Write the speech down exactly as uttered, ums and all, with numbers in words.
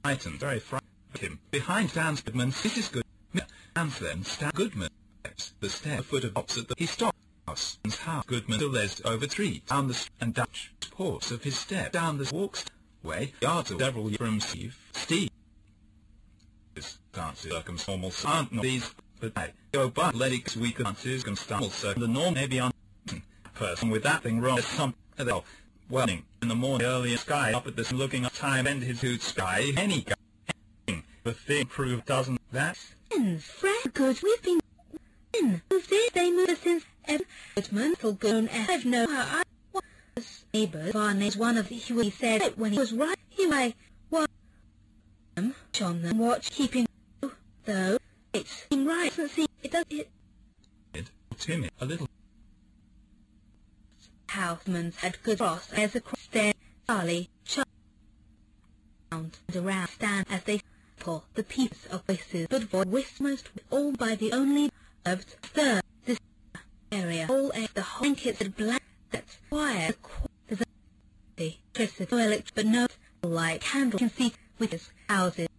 frightened, very frightened him. Behind stands Goodman's Missus Goodman, and then Stan Goodman steps the stair foot of opposite the he stopped house. And how Goodman les over three down the street and Dutch ports of his step down the walks way yards of several from Steve. Steve. Circumstances circumstances aren't not these, but I go by athletics we can circumstances so the norm may be on person with that thing wrong as some other welling in the morning early sky up at this looking up time and his hoot sky any guy the thing proved doesn't that and Frank good we've been in this they move since ever Goodman for good I've no I was neighbor Barney's one of the he said it when he was right he I was on them watch keeping though it's right and see it does it it Timmy a little Houseman's had good cross as across there Charlie shut round and around stand as they pull the pieces of voices but voice most all by the only observed third this area all air the blankets had black that's why the electricity but no light candle can see with his houses